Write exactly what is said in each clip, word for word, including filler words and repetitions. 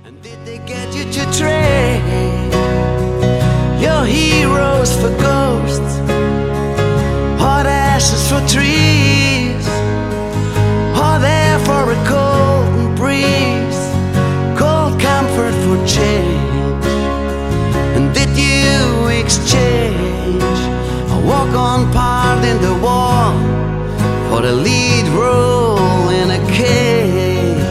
And did they get you to trade your heroes for ghosts, hot ashes for trees, or there for a cold breeze, cold comfort for change? And did you exchange a walk-on part in the war for the lead role in a cage?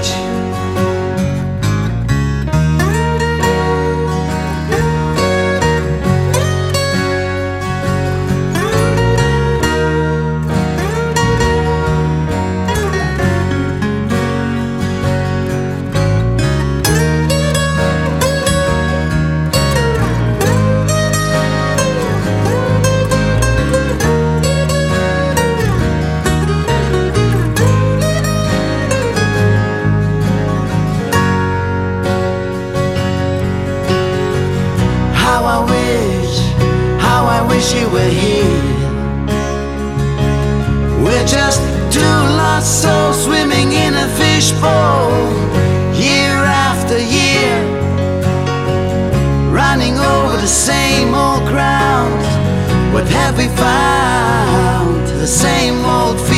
How I wish, how I wish you were here. We're just two lost souls swimming in a fishbowl, year after year, running over the same old ground. What have we found? The same old